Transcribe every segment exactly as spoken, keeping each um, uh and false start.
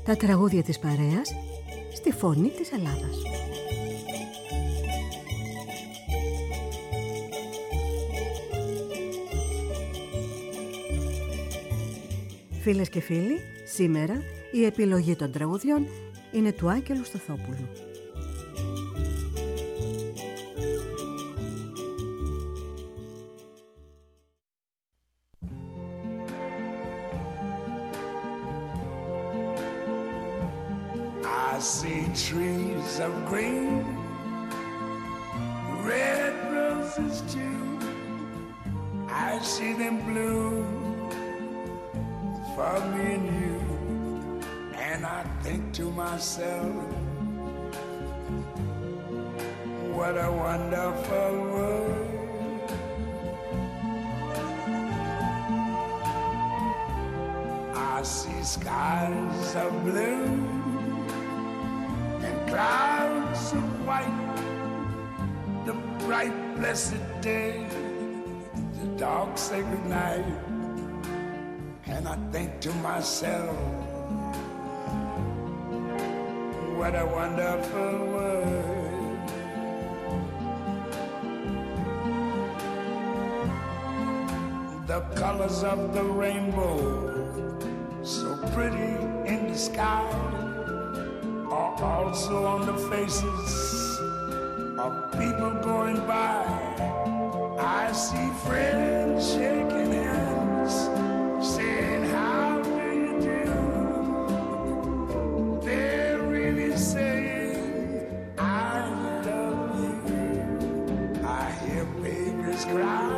Τα τραγούδια της παρέας στη φωνή της Ελλάδας. Φίλες και φίλοι, σήμερα η επιλογή των τραγουδιών είναι του Άγγελου Σταθόπουλου. I see trees of green, red roses too. I see them bloom for me and you. And I think to myself, what a wonderful world. I see skies of blue and clouds of white, the bright blessed day, the dark sacred night. And I think to myself, what a wonderful world. The colors of the rainbow, so pretty in the sky, are also on the faces of people going by. I see friends shaking hands, saying, how do you do? They're really saying, I love you. I hear babies cry,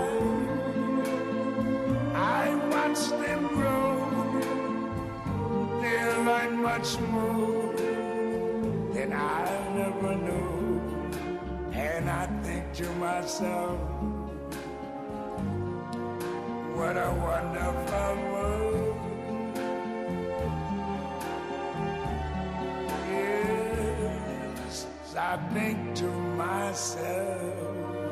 I watch them grow. They'll learn much more than I never knew. And I think to myself, what a wonderful world. Yes, I think to myself,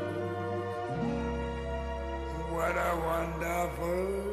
what a wonderful world.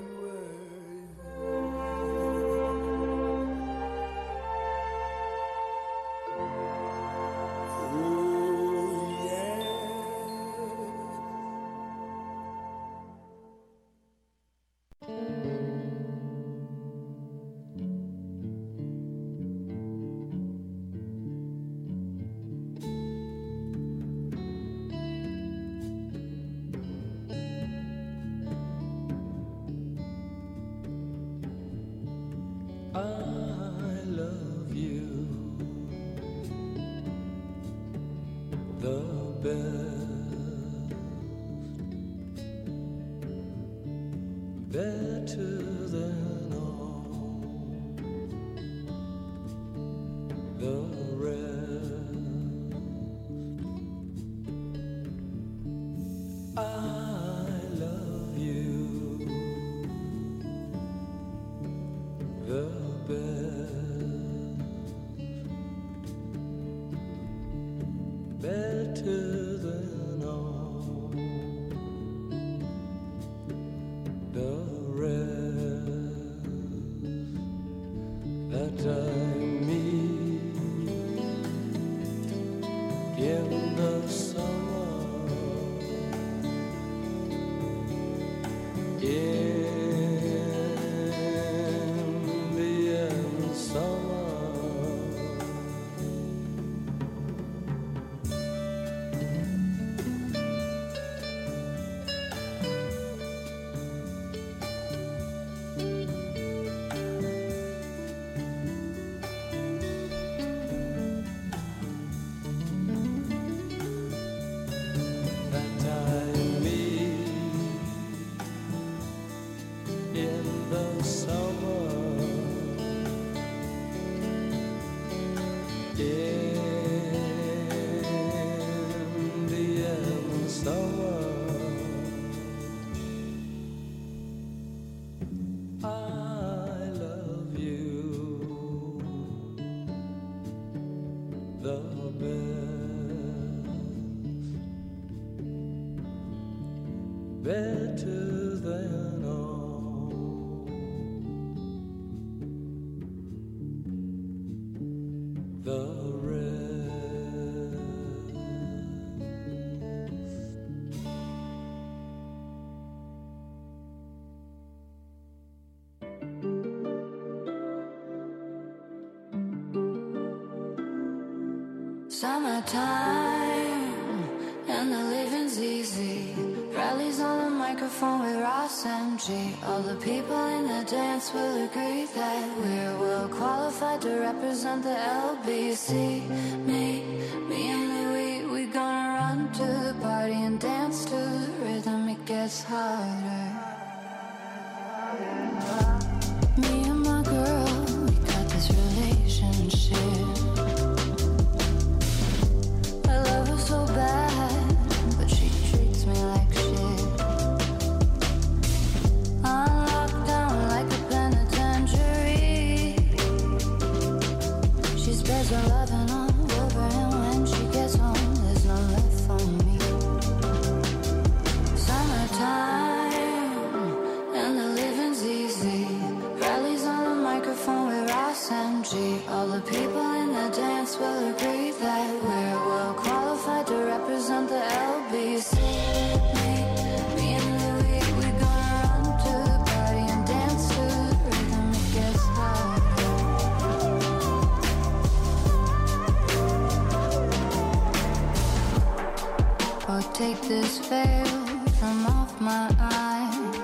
Better than all. the rest. Summertime and the living's easy. Rallies on the microphone with Ross M G. All the people in the dance will agree that we're well qualified to represent the L B C. Me, me and Louis, we gonna run to the party and dance to the rhythm. It gets harder. Me and my girl, we got this relationship. I love her so bad, but she treats me like shit. I'm locked down like a penitentiary. She spreads her loving all over, and when she gets home, there's no left for me. Summertime and the living's easy. Rallies on the microphone with Ross M G. All the people in the dance will agree that we're well qualified to represent the L B C. Me, me and Louis, we gonna run to the party and dance to the rhythm. It gets harder. Oh, take this veil from off my eyes.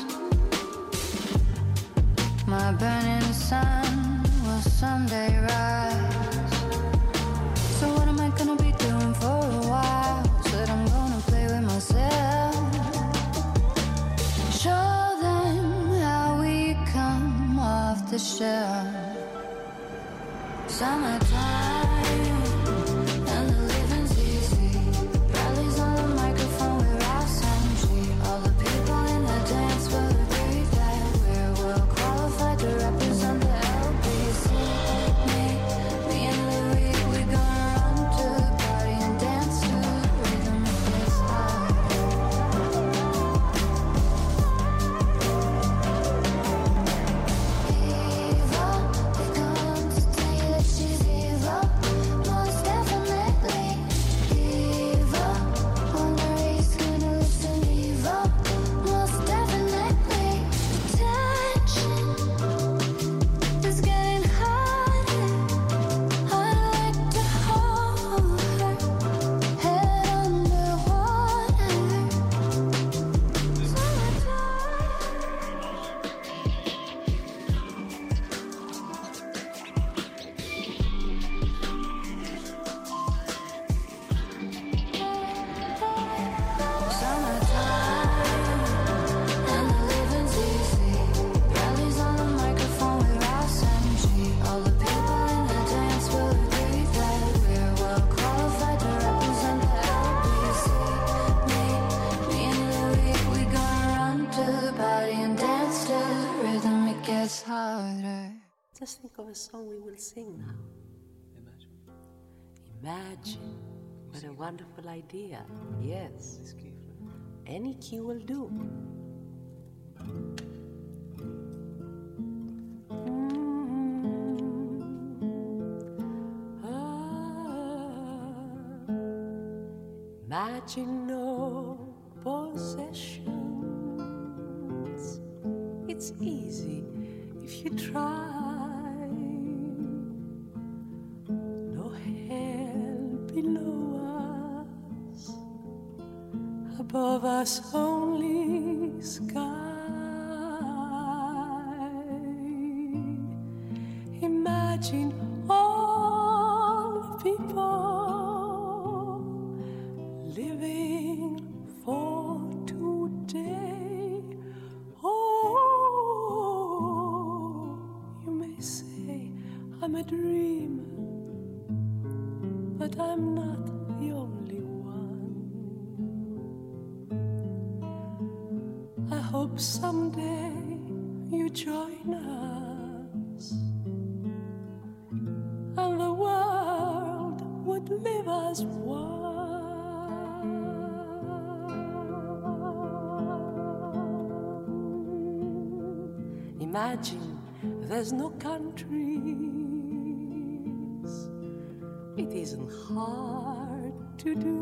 My burning sun will someday rise. So what am I gonna be doing for a while? Said I'm gonna play with myself. Show them how we come off the shelf. Summertime and the living's easy. Rallies on the microphone with Ross M G. All the people in the dance will agree that we're well qualified to represent the L B C. Me, me and Louis, we gonna run to the party and dance to the rhythm. It gets harder. Evil, they come to tell you that she's evil. Most definitely evil. Wonder he's gonna listen evil. Most definitely attention is getting harder. I'd like to hold her head underwater. Summertime and the living's easy. Rallies on the microphone with Ross M G. All the people in the dance will agree that we're well qualified to represent the L B C. Me, me and Louis, we gonna run to the party and dance to the rhythm. It gets harder. Just think of a song we will sing now. Imagine. Imagine. What a wonderful idea. Yes. This key for Any key will do. Imagine no possessions. It's easy if you try. No hell below us, above us only sky. Imagine all the people living for today. Oh, you may say I'm a dreamer, but I'm not the only one. I hope someday you join us, and the world would live as one. Imagine there's no countries, It isn't hard to do.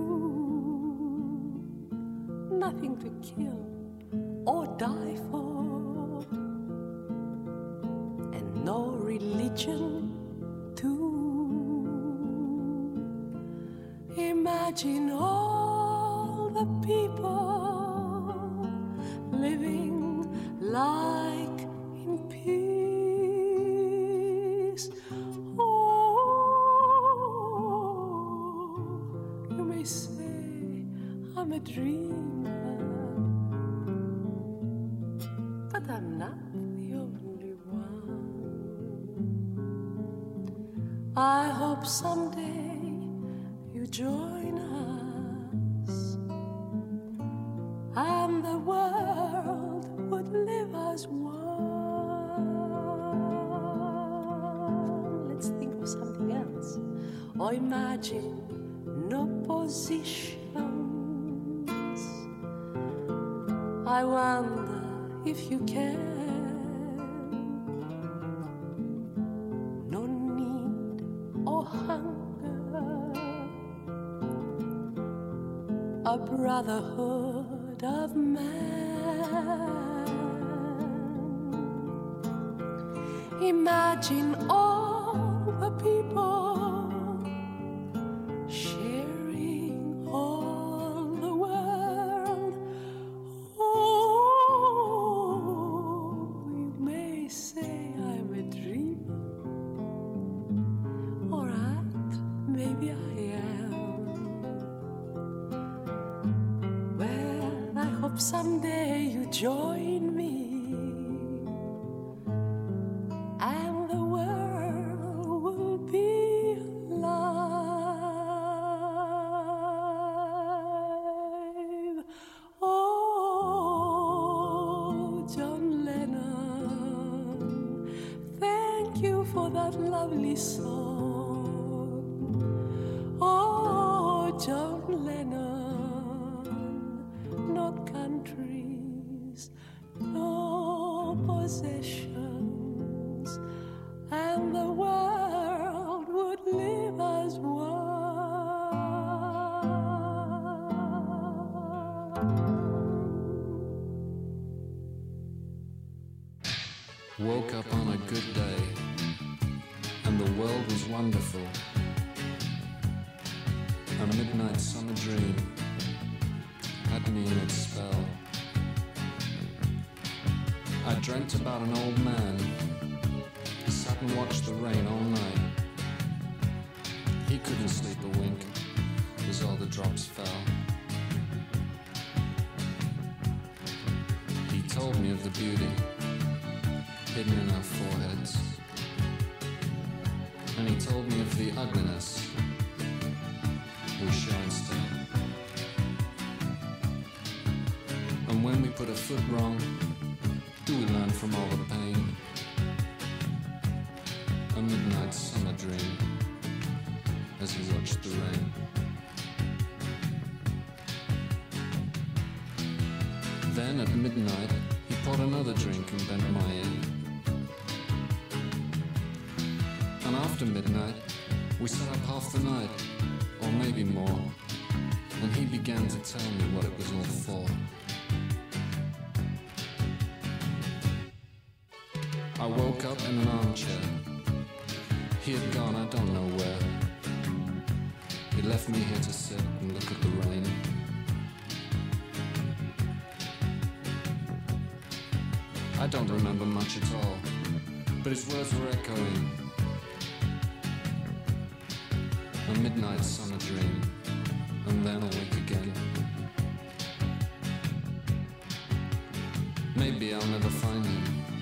Nothing to kill or die for, and no religion too. Imagine all the people living like in peace. Oh, you may say I'm a dreamer, but I'm not the only one. I hope someday you join us, and the world would live as one. Let's think of something else, or imagine no positions. I wonder if you can. No need or hunger, a brotherhood of man. Imagine all the people sharing all the world. Oh, you may say I'm a dreamer, alright, maybe I am. I hope someday you join me, and the world will be alive. Oh, John Lennon, thank you for that lovely song. Oh, John Lennon, no countries, no possessions, and the world would live as one. Woke up on a good day, and the world was wonderful. A midnight summer dream had me in its spell. I dreamt about an old man who sat and watched the rain all night. He couldn't sleep a wink as all the drops fell. He told me of the beauty hidden in our foreheads, and he told me of the ugliness we show instead. And when we put a foot wrong, do we learn from all the pain? A midnight summer dream as he watched the rain. Then at midnight, he poured another drink and bent my ear. And after midnight, we sat up half the night, or maybe more, and he began to tell me what it was all for. I woke up in an armchair. He had gone I don't know where. He left me here to sit and look at the rain. I don't remember much at all, but his words were echoing. A midnight summer dream, and then awake again. Maybe I'll never find him.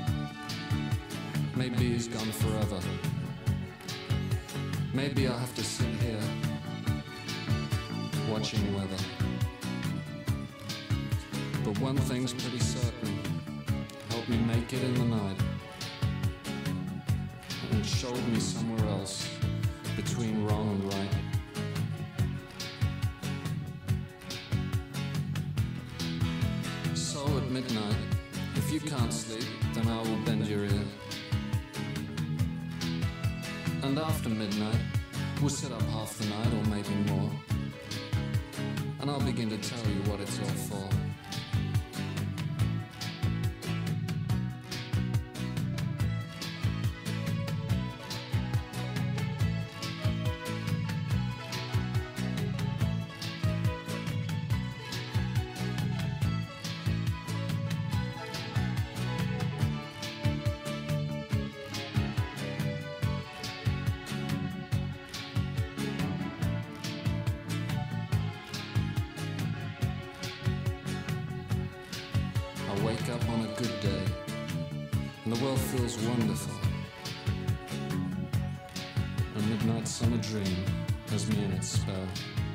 Maybe he's gone forever. Maybe I'll have to sit here, watching weather. But one thing's pretty certain, help me make it in the night, and showed me somewhere else, between wrong and right. So at midnight, if you can't sleep, then I will bend your ear. And after midnight, We'll sit up half the night or maybe more, and I'll begin to tell you what it's all for. Wonderful. A midnight summer dream has me in its spell.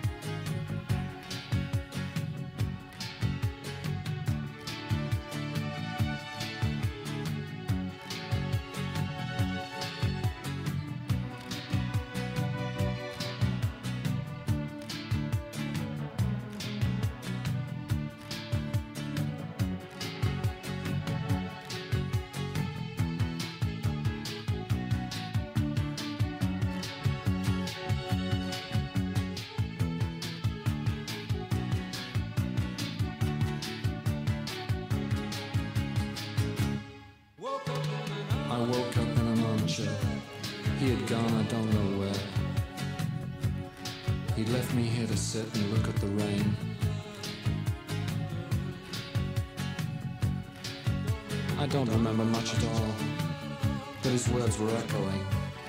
Sit and look at the rain. I don't remember much at all, but his words were echoing.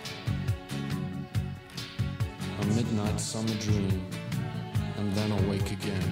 A midnight summer dream, and then awake again.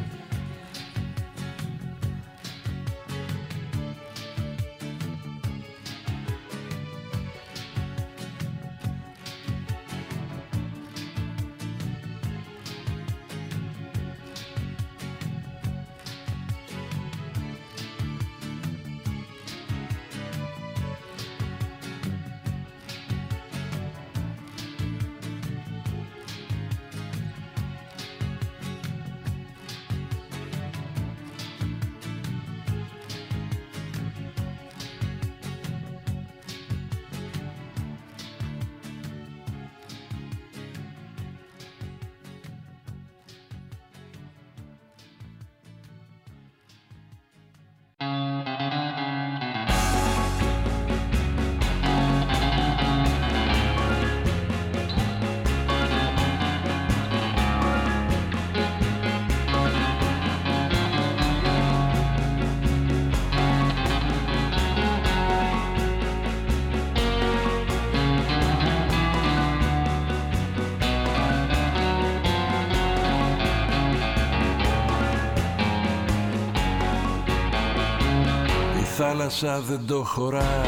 Θάλασσα δεν το χωρά,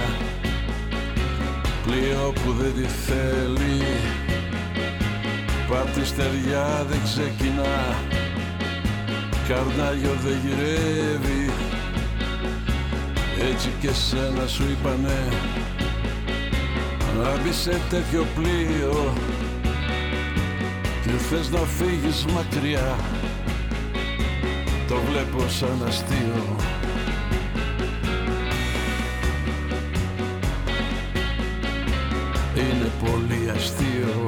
πλοίο που δεν τη θέλει, πάρτι στεριά δεν ξεκινά, καρνάγιο δεν γυρεύει. Έτσι και σένα σου είπανε να μπεις σε τέτοιο πλοίο και θες να φύγεις μακριά. Το βλέπω σαν αστείο. Είναι πολύ αστείο.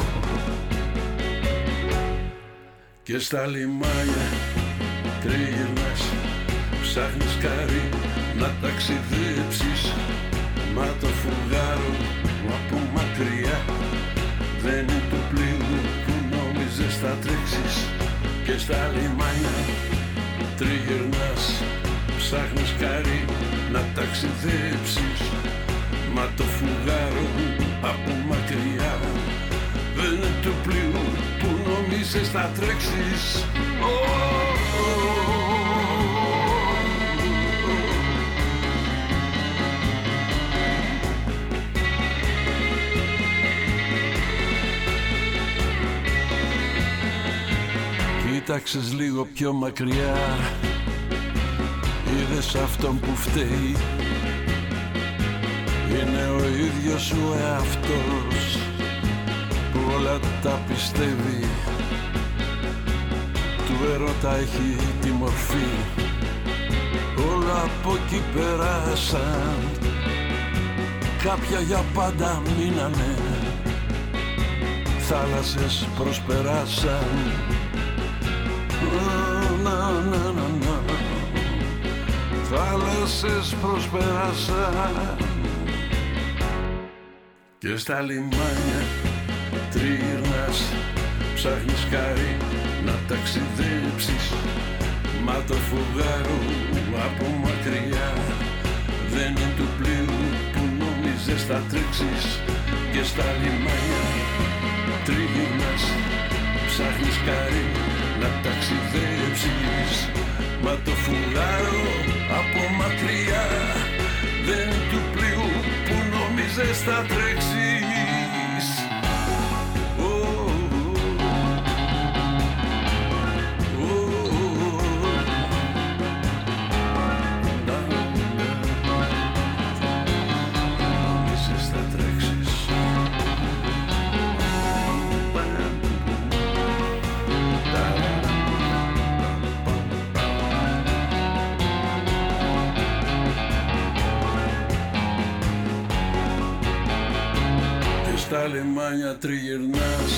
Και στα λιμάνια τριγυρνάς, ψάχνεις καρύ να ταξιδέψεις, μα το φουγγάρο από μακριά δεν είναι του πλοίου που νόμιζες θα τρέξεις. Και στα λιμάνια τριγυρνάς, ψάχνεις καρύ να ταξιδέψεις, μα το φουγγάρο από μακριά δεν είναι του πλοίου που νομίζεις θα τρέξεις. Oh, oh. Κοίταξες λίγο πιο μακριά, είδες αυτόν που φταίει. Είναι ο ίδιος ο εαυτός που όλα τα πιστεύει. Του ερώτα έχει τη μορφή, όλα από εκεί περάσαν, κάποια για πάντα μείνανε. θάλασσες προσπεράσαν. Να, να, να, να. Θάλασσες προσπεράσαν και στα λιμάνια τριγυρνάς, ψάχνεις χάρη να ταξιδέψεις, μα το φουγάρο από μακριά δεν είναι του πλοίου που νόμιζες θα τρέξεις. Και στα λιμάνια τριγυρνάς, ψάχνεις χάρη να ταξιδέψεις, μα το φουγάρο από μακριά δεν είναι του πλοίου που νόμιζες θα τρέξεις. Στα λιμάνια τριγυρνάς,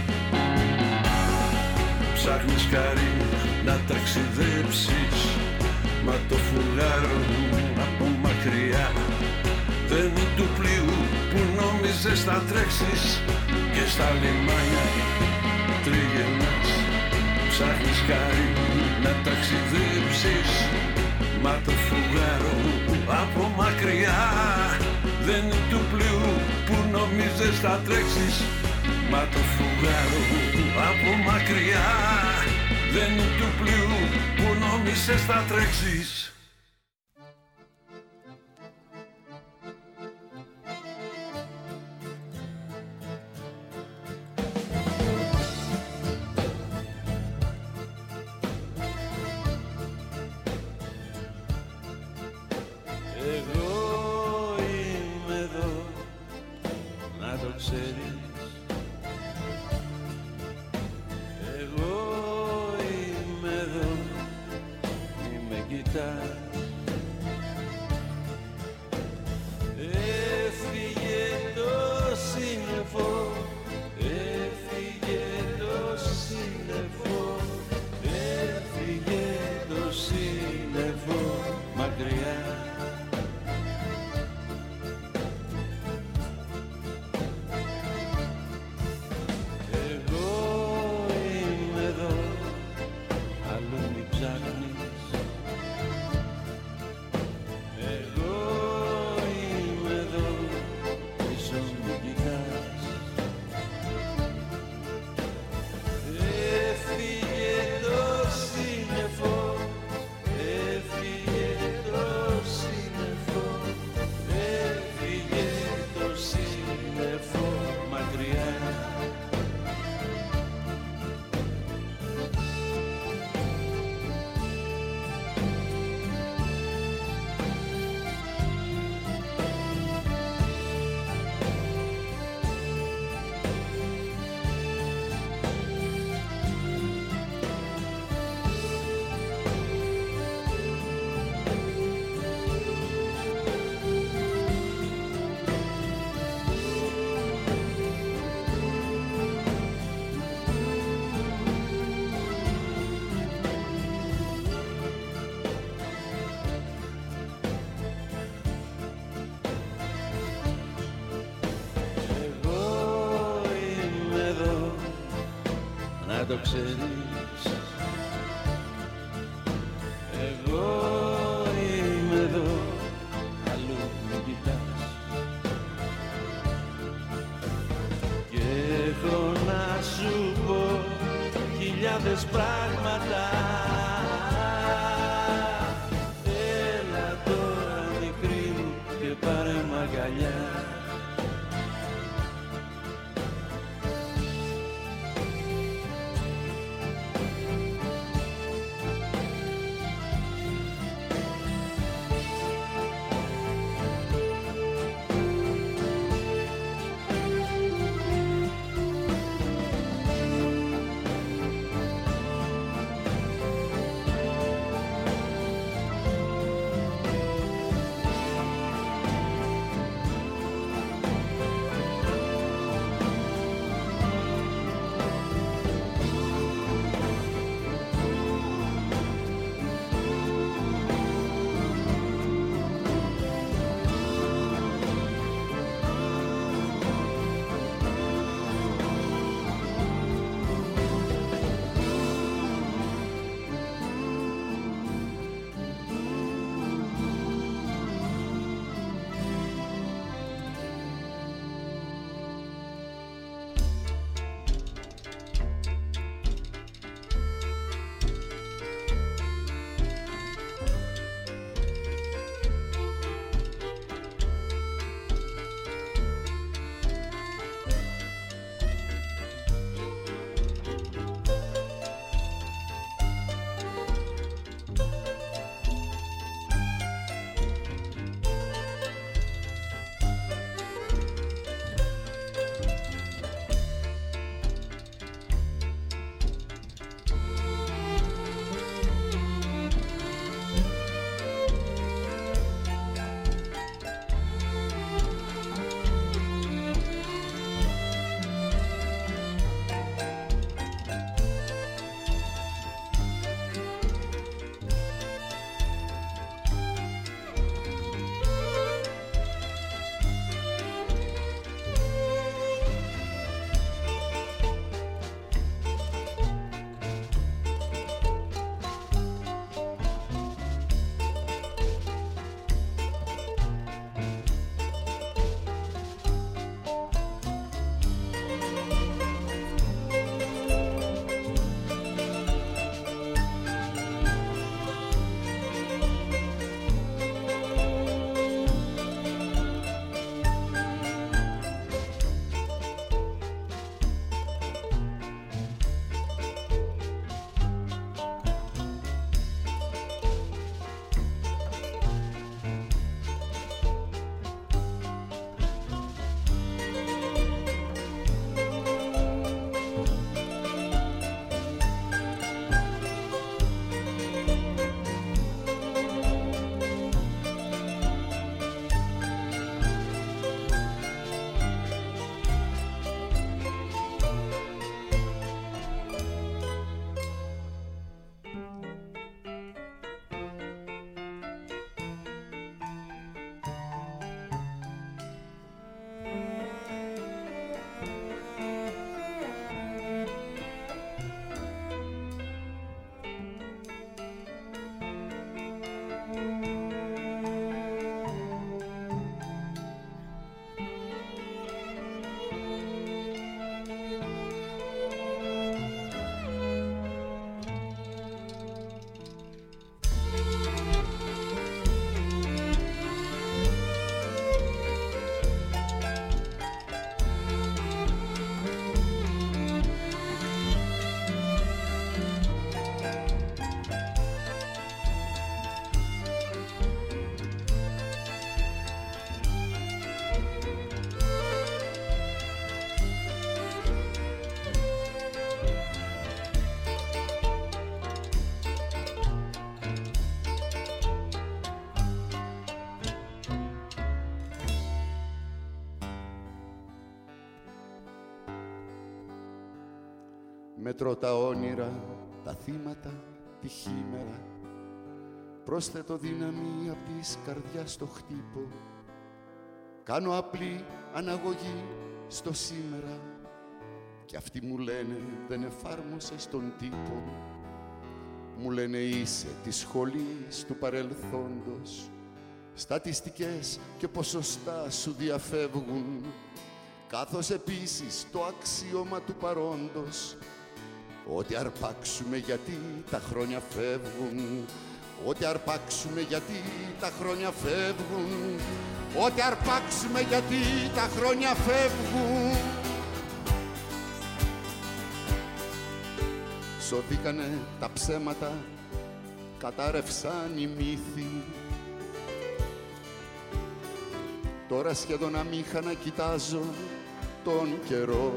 ψάχνεις χάρη να ταξιδέψεις, μα το φουγάρο από μακριά δεν είναι του πλοίου που νόμιζες θα τρέξεις. Και στα λιμάνια τριγυρνάς, ψάχνεις χάρη να ταξιδέψεις, μα το φουγάρο από μακριά δεν είναι του πλοίου που νομίζες θα τρέξεις. Μα το φουγάρο από μακριά δεν είναι του πλοίου που νόμιζες θα τρέξεις. Το ξέρεις, εγώ είμαι εδώ, αλλού μην κοιτάς. Και έχω να σου πω χιλιάδες πράγματα. Έλα τώρα μικρή μου και πάρε μ' αγκαλιά. Μετρώ τα όνειρα, τα θύματα, τη χήμερα. Πρόσθετο δύναμη απ' της καρδιάς στο χτύπο. Κάνω απλή αναγωγή στο σήμερα. Κι αυτοί μου λένε δεν εφάρμοσες τον τύπο. Μου λένε είσαι της σχολής του παρελθόντος. Στατιστικές και ποσοστά σου διαφεύγουν. Καθώς επίσης το αξίωμα του παρόντος. Ό,τι αρπάξουμε γιατί τα χρόνια φεύγουν. Ό,τι αρπάξουμε γιατί τα χρόνια φεύγουν. Ό,τι αρπάξουμε γιατί τα χρόνια φεύγουν. Σωθήκανε τα ψέματα, κατάρρευσαν οι μύθοι. Τώρα σχεδόν αμήχανα κοιτάζω τον καιρό.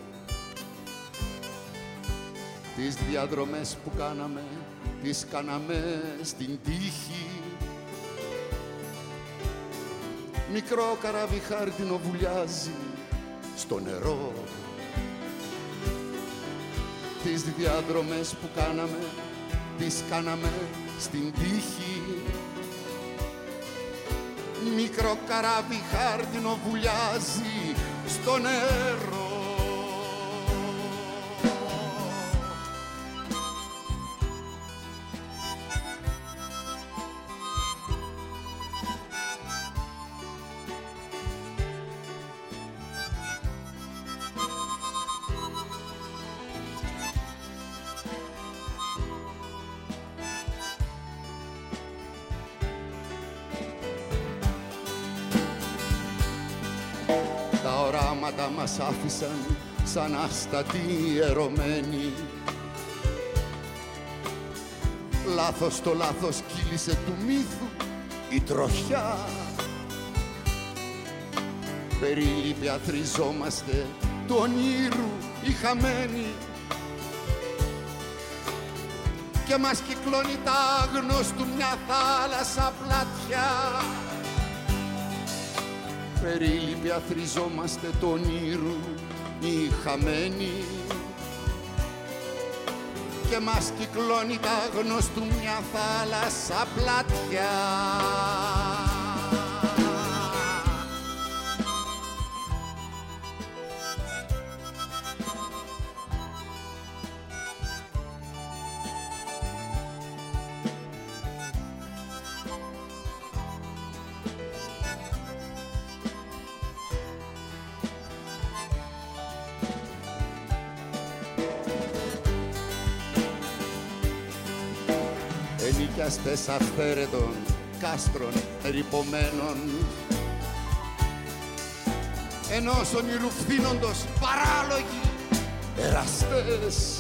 Τις διαδρομές που κάναμε, τις κάναμε στην τύχη. Μικρό καράβι χάρτινο βουλιάζει στο νερό. Τις διαδρομές που κάναμε, τις κάναμε στην τύχη. Μικρό καράβι χάρτινο βουλιάζει στο νερό. Μας άφησαν σαν άστατοι ερωμένοι. Λάθος το λάθος κύλησε του μύθου η τροχιά. Περίληποι αθροιζόμαστε του ονείρου οι χαμένοι. Και μας κυκλώνει τ' άγνωστου μια θάλασσα πλατιά. Περίληποι αθροιζόμαστε του ονείρου οι χαμένοι. Και μας κυκλώνει τ' άγνωστου μια θάλασσα πλατιά. Ενοικιαστές αυθαίρετων κάστρων ερειπωμένων, ενός ονειρού φθήνοντος παράλογοι εραστές.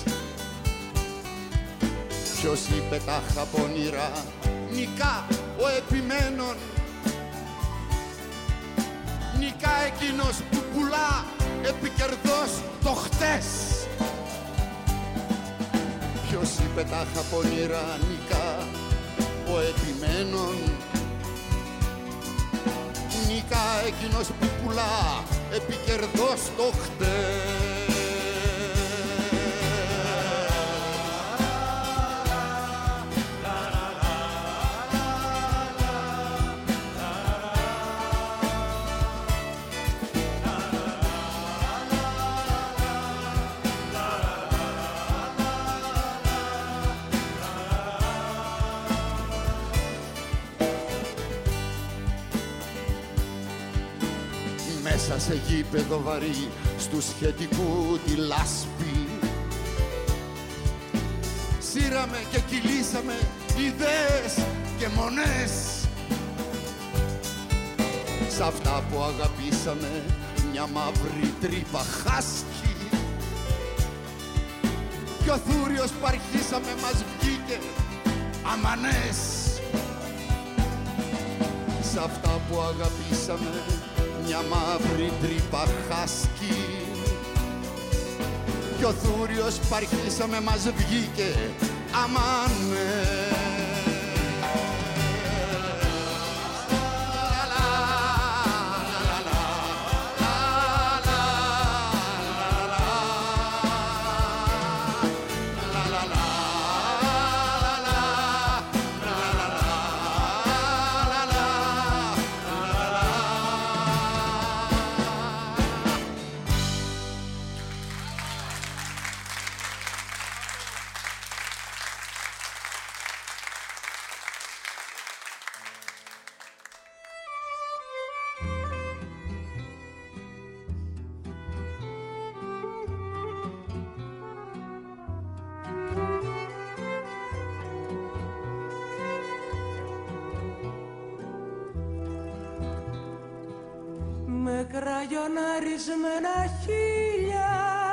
Ποιος είπε τα χαπονήρα νικά ο επιμένων. Νικά εκείνος που πουλά επικερδώς το χτες. Ποιος είπε τα χαπονήρα νικά ο επιμένων. Νικά εκείνος που πουλά επικερδώς το χτες. Μέσα σε γήπεδο βαρύ στου σχετικού τη λάσπη, σύραμε και κυλήσαμε ιδέες και μονές. Σ' αυτά που αγαπήσαμε μια μαύρη τρύπα χάσκει. Κι ο θούριος που αρχίσαμε μας βγήκε αμανές. Σ' αυτά που αγαπήσαμε μια μαύρη τρύπα χάσκει. Κι ο θούριος που αρχίσαμε μας βγήκε αμανές. Σαγιοναρισμένα χείλια,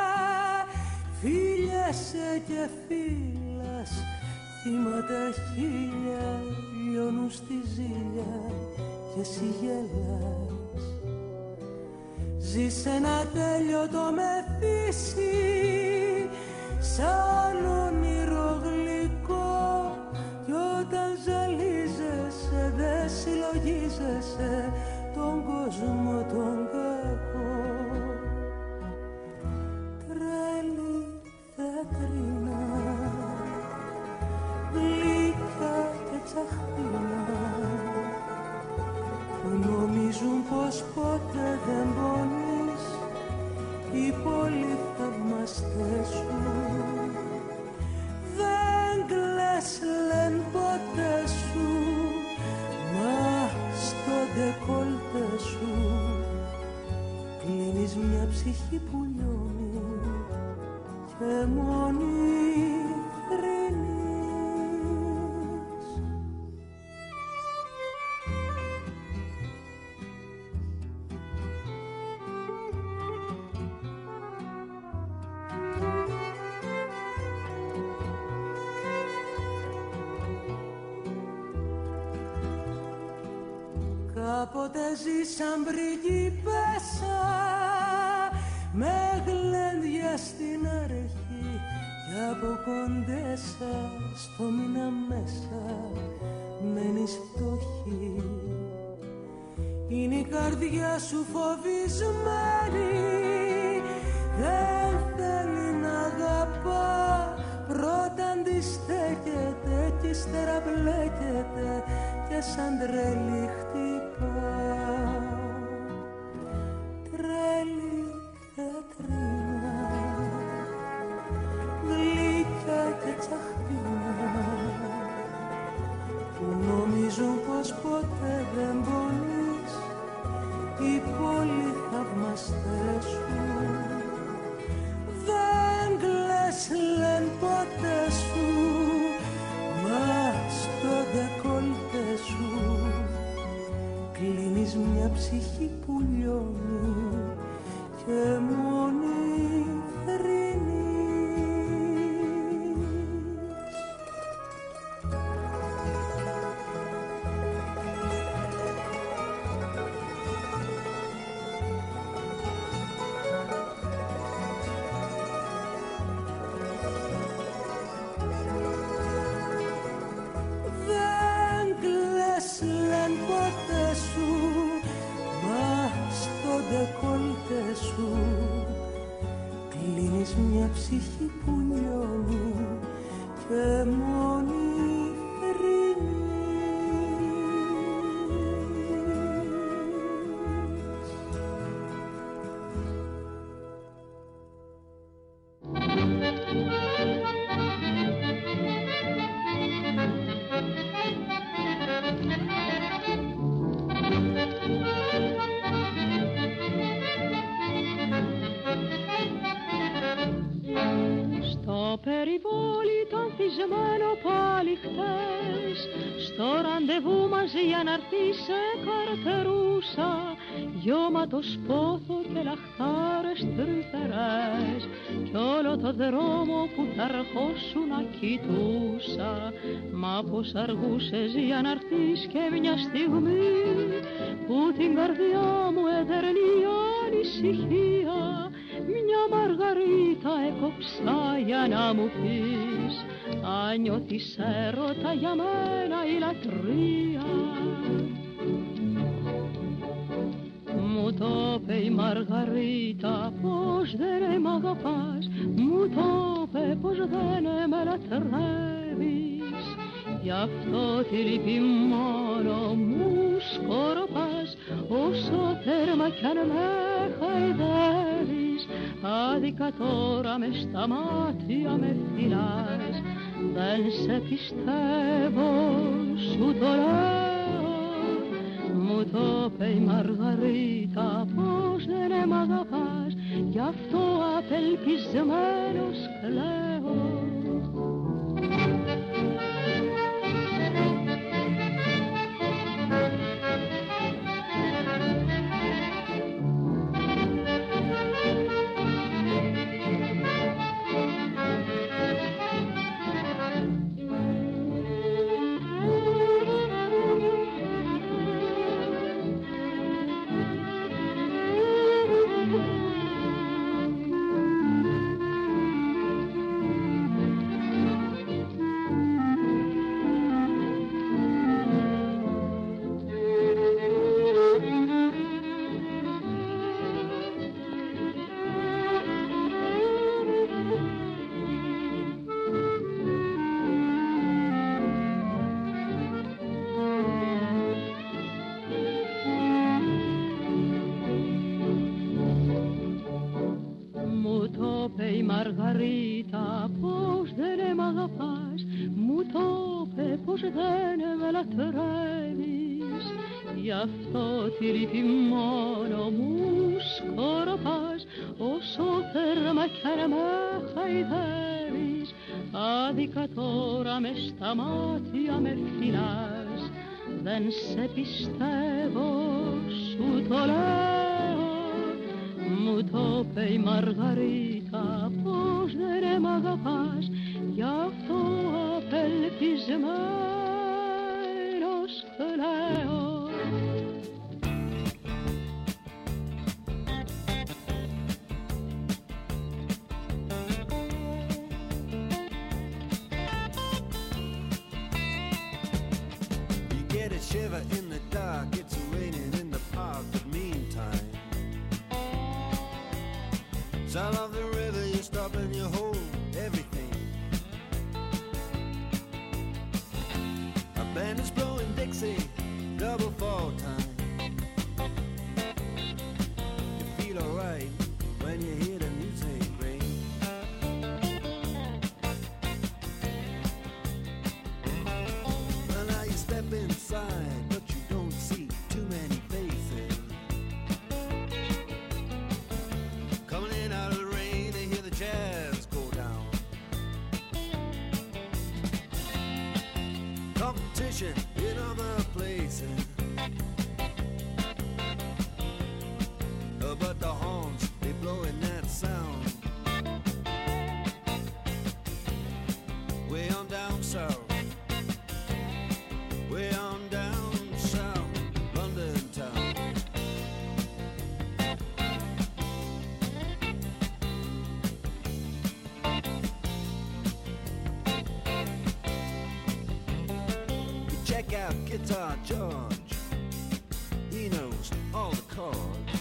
φίλιασε και φίλας, θύματα χίλια λιώνουν στη ζήλια και εσύ γελάς. Ζεις ένα τέλειωτο μεθύσι, σαν όνειρο γλυκό, κι όταν ζαλίζεσαι δε συλλογίζεσαι τον κόσμο τον κακό. Τρέλη θεατρίνα, γλυκά και τσαχπίνα, που νομίζουν πως ποτέ δεν πονείς, οι πολυθαυμαστές σου. Δεν κλαις λεν ποτέ σου, μα στο ντεκόλτε σου κλείνεις μια ψυχή που λιώνει και μόνη θρηνείς. Κάποτε ζήσαν πριγκίπεσσα με γλέντια στην αρχή, κι από κοντέσα στο μήνα μέσα μένεις φτωχή. Είναι η καρδιά σου φοβισμένη, δεν θέλει να αγαπά, πρώτα αντιστέκεται κι ύστερα μπλέκεται και σαν τρέλη χτυπά. Τρέλη θεατρίνα, γλυκιά και τσαχπίνα, που νομίζουν πως ποτέ δεν πονείς, οι πολυθαυμαστές σου. Δεν κλαις λεν ποτέ σου, μα στο ντεκόλτε σου κλείνεις μια ψυχή που λιώνει και μόνη θρηνείς. Σου κλείνεις μια ψυχή που λιώνει και μόνη θρηνείς. Περιβόλι το ανθισμένο πάλι χτες, στο ραντεβού μαζί για να έρθει σε καρτερούσα, γιώματο πόθο και λαχτάρες τρυφερές, κι όλο το δρόμο που θα αρχώσου να κοιτούσα. Μα πως αργούσες για να έρθεις και μια στιγμή που την καρδιά μου έδερνε η ανησυχία, μια μαργαρίτα έκοψα για να μου πεις αν νιώθεις έρωτα για μένα η λατρεία. Μου το είπε η Μαργαρίτα πως δεν μ' αγαπάς, μου το είπε πως δεν με λατρεύεις, γι' αυτό τη λύπη μόνο μου σκορπάς, όσο τέρμα κι αν με χαϊδεύεις. Άδικα τώρα μες στα μάτια με φυλάς, δεν σε πιστεύω, σου το λέω. Μου το είπε η Μαργαρίτα πως δεν μ' αγαπάς, γι' αυτό απελπισμένος κλαίω. είπε η Μαργαρίτα πως δεν μ' αγαπάς, μου το είπε πως δεν με λατρεύεις. Γι' αυτό τη λύπη μόνο μου σκορπάς, όσο θέρμα κι αν με χαϊδεύεις. Άδικα τώρα μες στα μάτια με φυλάς, δεν σε πιστεύω, σου το λέω. Μου το είπε η Μαργαρίτα πως δεν μ' αγαπάς, γι' αυτό απελπισμένος κλαίω. Shiver in the dark, it's raining in the park, but meantime sound of the river, you stop and you hold everything. A band is blowing Dixie, double fall time. You feel alright when you hear the music ring. Well, now you step inside, but you don't see too many faces. Coming in out of the rain, they hear the jazz go down. Competition in other places, uh, but the horns, they blowing that sound. Way on down south, way on down south, London town. You check out Guitar George, he knows all the chords.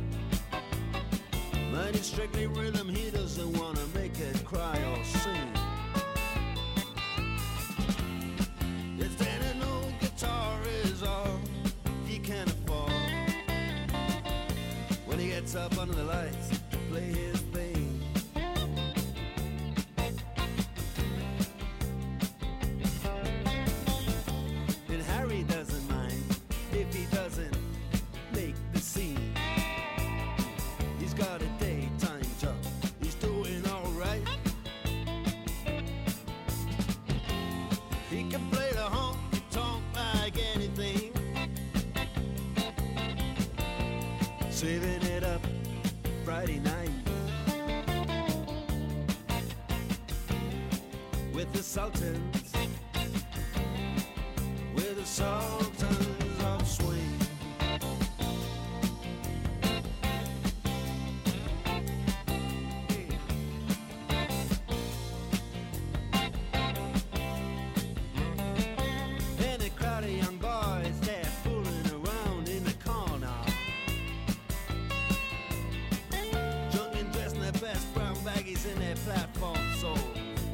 But it's strictly rhythm, he doesn't wanna make it cry or sing. If then an old guitar is all he can afford, when he gets up under the lights to play his thing. And Harry doesn't mind if he doesn't make the scene. He's got a daytime job, he's doing alright. He can play the honky tonk like anything, saving it up Friday night with the Sultans, with the Sultans of Swing. And a crowd of young boys, they're fooling around in the corner, drunk and dressed in their best brown baggies in their platform soles.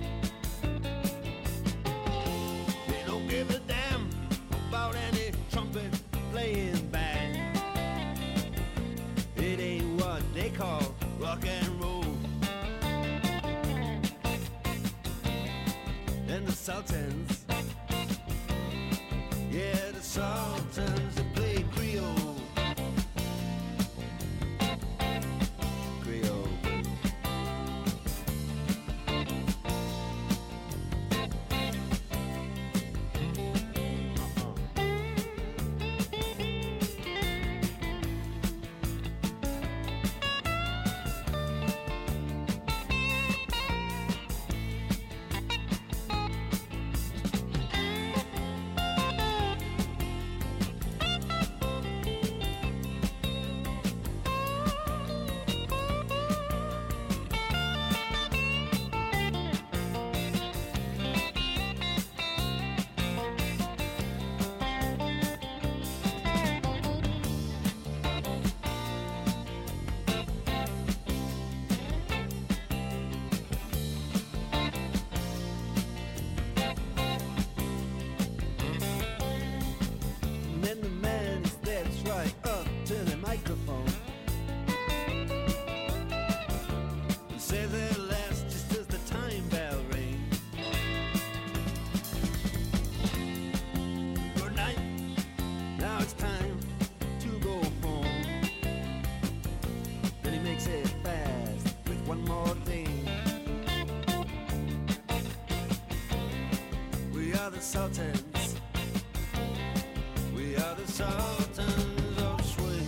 They don't give a damn about any trumpet playing band. It ain't what they call rock and roll. And the Sultans, yeah, the Sultans, they play Creole. Creole. the Sultans. We are the Sultans of swing.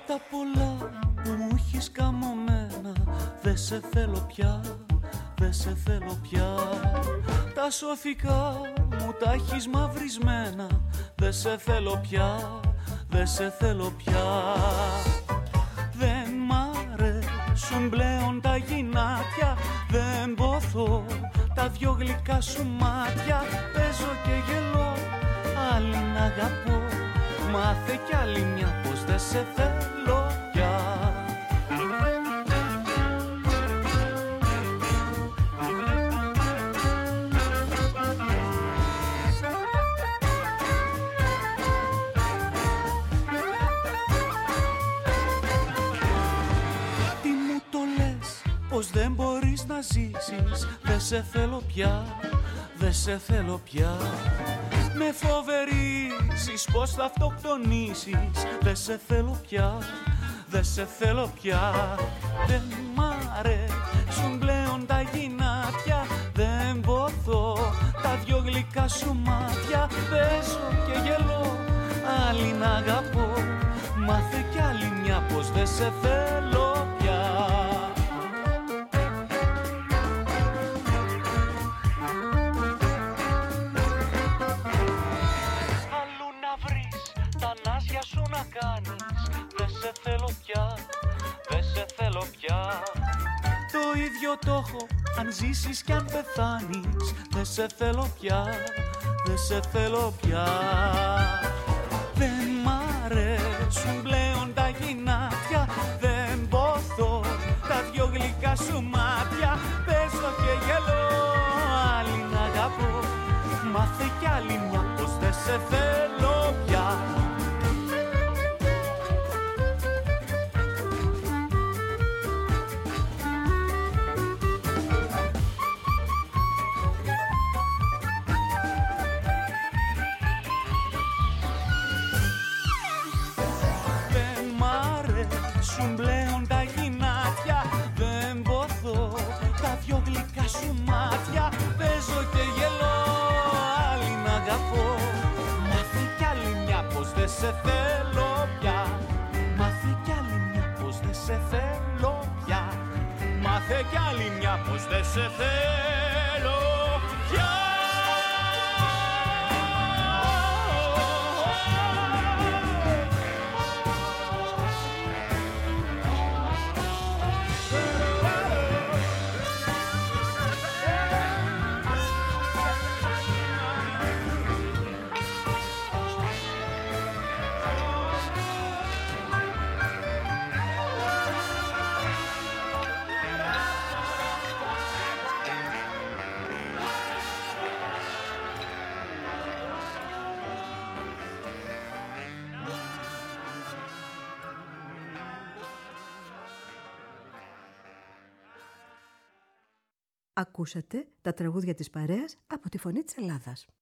τα πολλά που μου έχεις καμωμένα, δε σε θέλω πια, δε σε θέλω πια. Τα σωθικά μου τα έχεις μαυρισμένα, δε σε θέλω πια, δε σε θέλω πια. Δεν μ' αρέσουν πλέον τα γυνάτια, δεν ποθώ τα δυο γλυκά σου μάτια. Παίζω και γελώ, άλλη να αγαπώ, μάθε κι άλλη μια πως δεν σε θέλω πια. Τι μου το λες, πως δεν μπορείς να ζήσεις, δεν σε θέλω πια, δεν σε θέλω πια. Με φοβερίζεις πως θα αυτοκτονήσεις, δεν σε θέλω πια, δεν σε θέλω πια. Δεν μ' αρέσουν πλέον τα γυνάτια, δεν ποθώ τα δυο γλυκά σου μάτια. Παίζω και γελώ, άλλη να αγαπώ, μάθε κι άλλη μια πως δεν σε θέλω πια. Να κάνεις, δεν σε θέλω πια, δεν σε θέλω πια. Το ίδιο το έχω αν ζήσεις κι αν πεθάνεις, δεν σε θέλω πια, δεν σε θέλω πια. Δεν μ' αρέσουν πλέον τα γυνάτια, δεν ποθώ τα δυο γλυκά σου μάτια. Παίζω και γελώ, άλλη να αγαπώ, μάθε κι άλλη μια πως δεν σε θέλω πια. Πλέον τα γυνάτια, δεν ποθώ τα δυο γλυκά σου μάτια. Παίζω και γελώ, άλλη να αγαπώ, μάθε κι άλλη μια πως δεν σε θέλω πια. Μάθε κι άλλη μια πως δεν σε θέλω πια. Μάθε κι άλλη μια πως δεν σε θέλω πια. Ακούσατε τα τραγούδια της παρέας από τη Φωνή της Ελλάδας.